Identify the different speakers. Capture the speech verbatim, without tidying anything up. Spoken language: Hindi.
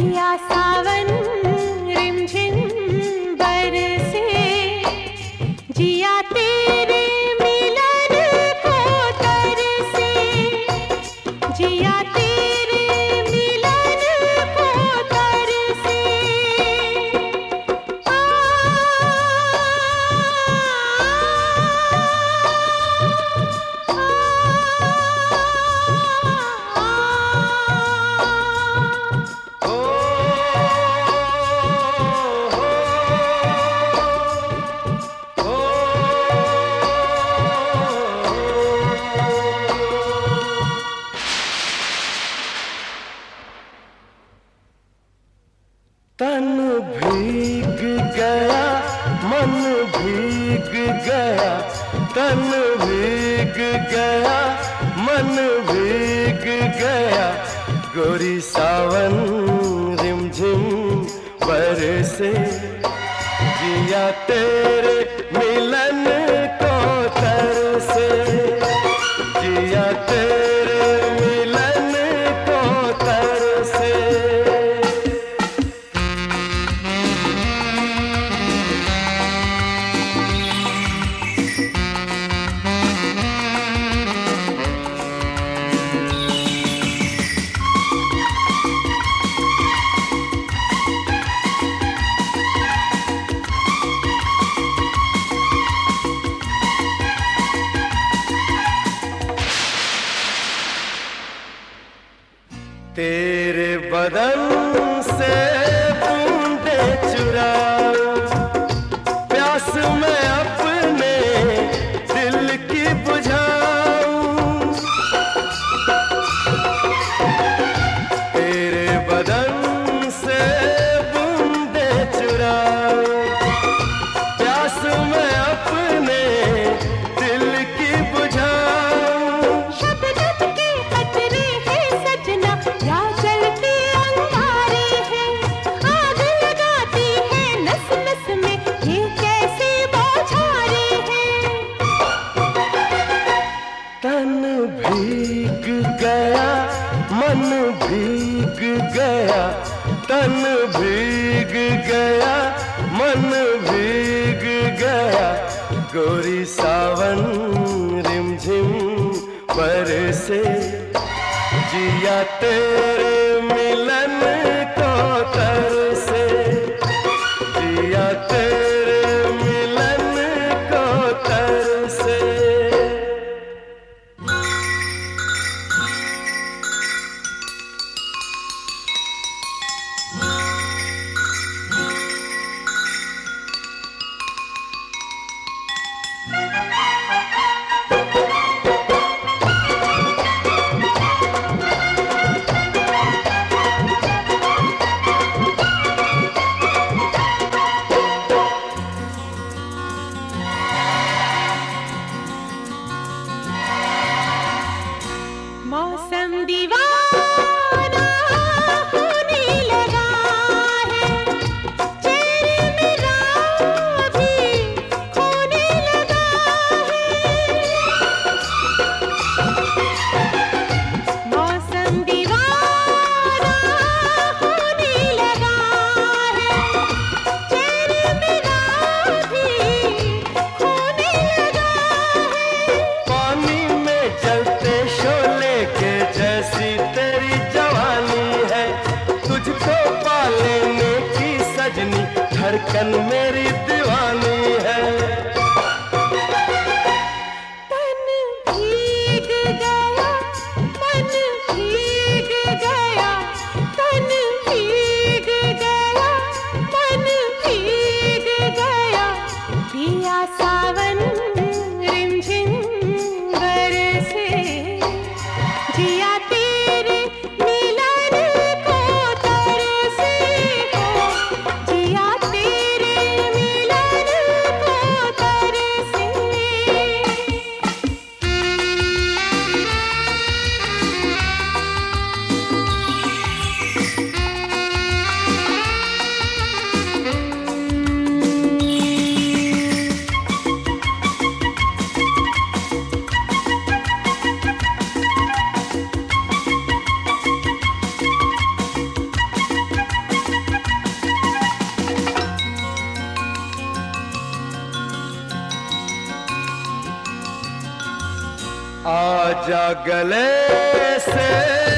Speaker 1: पिया सावन रिमझिम बरसे, जिया तेरे मिलन को तरसे, जिया तेरे मिलन को तरसे। आ,
Speaker 2: तन भीग गया मन भीग गया, तन भीग गया मन भीग गया, गोरी सावन रिमझिम बरसे, जिया तेरे मिलन को तरसे, जिया तेरे मिलन को तरसे। तेरे बदन से बूंदे चुराऊं, प्यास मैं अपने दिल की बुझाऊं, तेरे बदन से बूंदे चुराऊं, प्यास मैं अपने दिल की बुझाऊं।
Speaker 1: शबनम के कतरे हैं सजना, या जलते अंगारे हैं, आग लगाती है नस नस में, ये कैसे बौछारे हैं।
Speaker 2: तन भीग गया मन भीग गया, तन भीग गया मन भीग गया, गोरी सावन रिमझिम बरसे, जिया तेरे मिलन को तरसे, जिया तेरे मिलन को तरसे।
Speaker 1: मौसम दीवाना होने लगा है, चेहरे मेरा भी खोने लगा है। मौसम दीवाना होने लगा है, चेहरे मेरा भी खोने लगा है।
Speaker 2: पानी में चलते शोले के जैसी तेरी जवानी है, तुझको पा लेने की सजनी धड़कन मेरी दीवानी है।
Speaker 1: तन भीग गया मन भीग गया, तन भीग गया मन भीग गया, पिया सावन रिमझिम बरसे, जिया तेरे मिलन को तरसे, जिया तेरे
Speaker 2: आजा गले से